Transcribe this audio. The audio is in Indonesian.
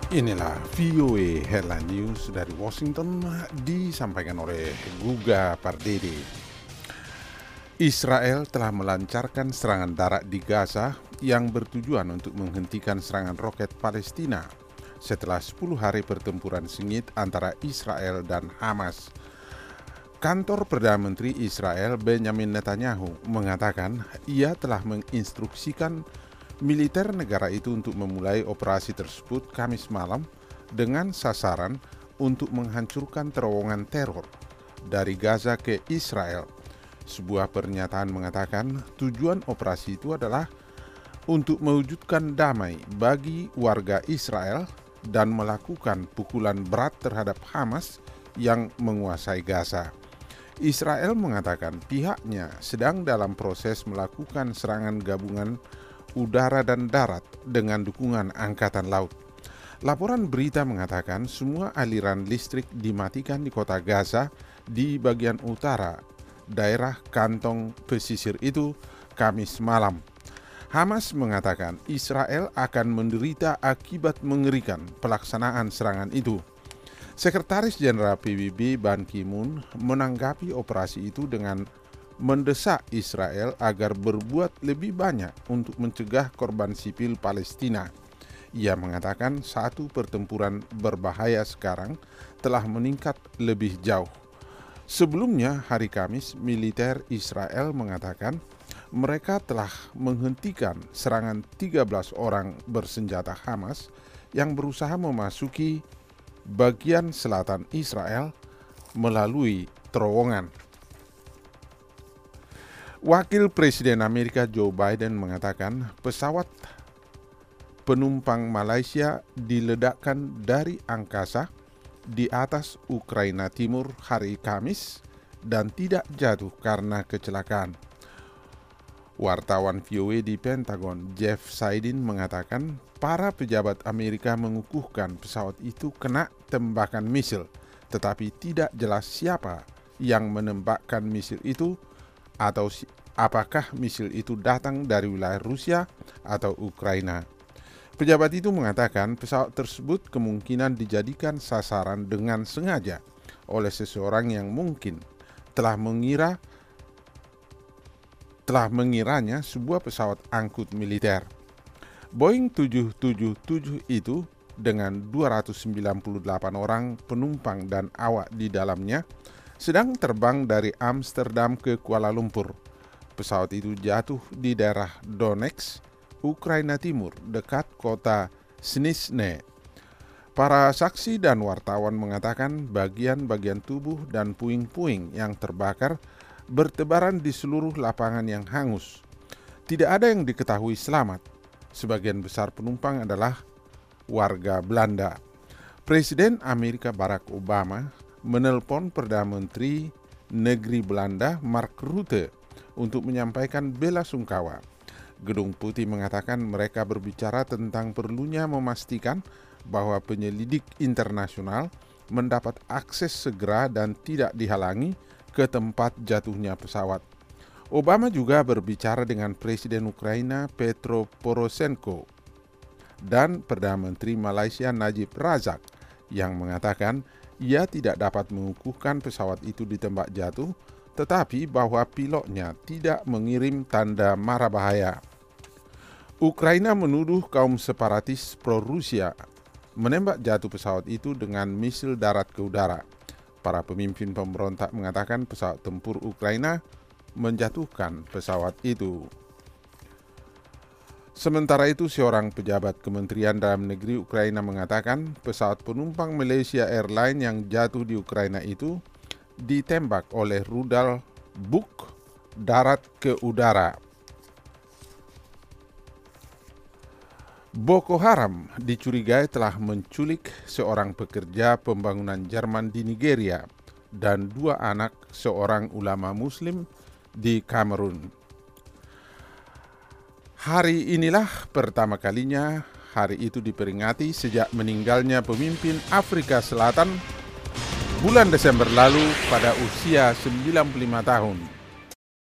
Inilah VOA Headline News dari Washington disampaikan oleh Guga Pardede. Israel telah melancarkan serangan darat di Gaza yang bertujuan untuk menghentikan serangan roket Palestina setelah 10 hari pertempuran sengit antara Israel dan Hamas. Kantor Perdana Menteri Israel Benjamin Netanyahu mengatakan ia telah menginstruksikan militer negara itu untuk memulai operasi tersebut Kamis malam dengan sasaran untuk menghancurkan terowongan teror dari Gaza ke Israel. Sebuah pernyataan mengatakan tujuan operasi itu adalah untuk mewujudkan damai bagi warga Israel dan melakukan pukulan berat terhadap Hamas yang menguasai Gaza. Israel mengatakan pihaknya sedang dalam proses melakukan serangan gabungan udara dan darat dengan dukungan Angkatan Laut. Laporan berita mengatakan semua aliran listrik dimatikan di kota Gaza di bagian utara daerah kantong pesisir itu Kamis malam. Hamas mengatakan Israel akan menderita akibat mengerikan pelaksanaan serangan itu. Sekretaris Jenderal PBB Ban Ki-moon menanggapi operasi itu dengan mendesak Israel agar berbuat lebih banyak untuk mencegah korban sipil Palestina. Ia mengatakan satu pertempuran berbahaya sekarang telah meningkat lebih jauh. Sebelumnya, hari Kamis, militer Israel mengatakan mereka telah menghentikan serangan 13 orang bersenjata Hamas yang berusaha memasuki bagian selatan Israel melalui terowongan. Wakil Presiden Amerika Joe Biden mengatakan pesawat penumpang Malaysia diledakkan dari angkasa di atas Ukraina Timur hari Kamis dan tidak jatuh karena kecelakaan. Wartawan VOA di Pentagon Jeff Seidin mengatakan para pejabat Amerika mengukuhkan pesawat itu kena tembakan misil, tetapi tidak jelas siapa yang menembakkan misil itu atau apakah misil itu datang dari wilayah Rusia atau Ukraina. Pejabat itu mengatakan pesawat tersebut kemungkinan dijadikan sasaran dengan sengaja oleh seseorang yang mungkin telah mengiranya sebuah pesawat angkut militer. Boeing 777 itu dengan 298 orang penumpang dan awak di dalamnya sedang terbang dari Amsterdam ke Kuala Lumpur. Pesawat itu jatuh di daerah Donetsk, Ukraina Timur, dekat kota Snizhne. Para saksi dan wartawan mengatakan bagian-bagian tubuh dan puing-puing yang terbakar bertebaran di seluruh lapangan yang hangus. Tidak ada yang diketahui selamat. Sebagian besar penumpang adalah warga Belanda. Presiden Amerika Barack Obama menelpon Perdana Menteri Negeri Belanda Mark Rutte untuk menyampaikan bela sungkawa. Gedung Putih mengatakan mereka berbicara tentang perlunya memastikan bahwa penyelidik internasional mendapat akses segera dan tidak dihalangi ke tempat jatuhnya pesawat. Obama juga berbicara dengan Presiden Ukraina Petro Poroshenko dan Perdana Menteri Malaysia Najib Razak yang mengatakan ia tidak dapat mengukuhkan pesawat itu ditembak jatuh, tetapi bahwa pilotnya tidak mengirim tanda mara bahaya. Ukraina menuduh kaum separatis pro-Rusia menembak jatuh pesawat itu dengan misil darat ke udara. Para pemimpin pemberontak mengatakan pesawat tempur Ukraina menjatuhkan pesawat itu. Sementara itu, seorang pejabat Kementerian Dalam Negeri Ukraina mengatakan pesawat penumpang Malaysia Airlines yang jatuh di Ukraina itu ditembak oleh rudal Buk darat ke udara. Boko Haram dicurigai telah menculik seorang pekerja pembangunan Jerman di Nigeria dan 2 anak seorang ulama Muslim di Kamerun. Hari inilah pertama kalinya hari itu diperingati sejak meninggalnya pemimpin Afrika Selatan bulan Desember lalu pada usia 95 tahun.